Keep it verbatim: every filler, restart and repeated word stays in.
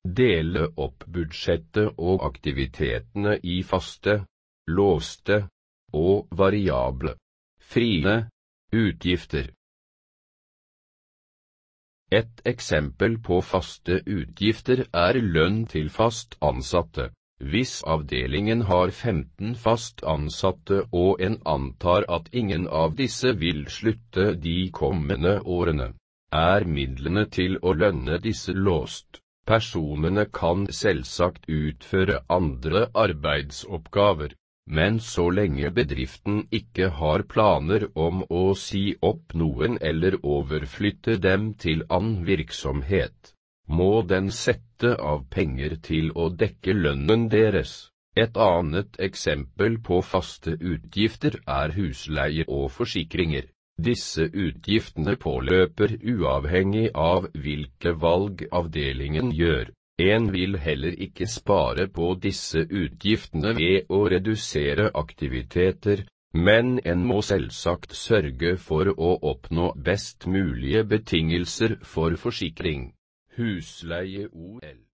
Dele opp budsjettet og aktivitetene i faste, låste og variable, frie utgifter. Et eksempel på faste utgifter er lønn til fast ansatte. Hvis avdelingen har femten fast ansatte og en antar at ingen av disse vil slutte de kommende årene, er midlene til å lønne disse låst. Personene kan selvsagt utføre andre arbeidsoppgaver, men så lenge bedriften ikke har planer om å si opp noen eller overflytte dem til annen virksomhet, må den sette av penger til å dekke lønnen deres. Et annet eksempel på faste utgifter er husleie og forsikringer. Disse utgiftene påløper uavhengig av hvilke valg avdelingen gjør. En vil heller ikke spare på disse utgiftene ved å redusere aktiviteter, men en må selvsagt sørge for å oppnå best mulige betingelser for forsikring, husleie og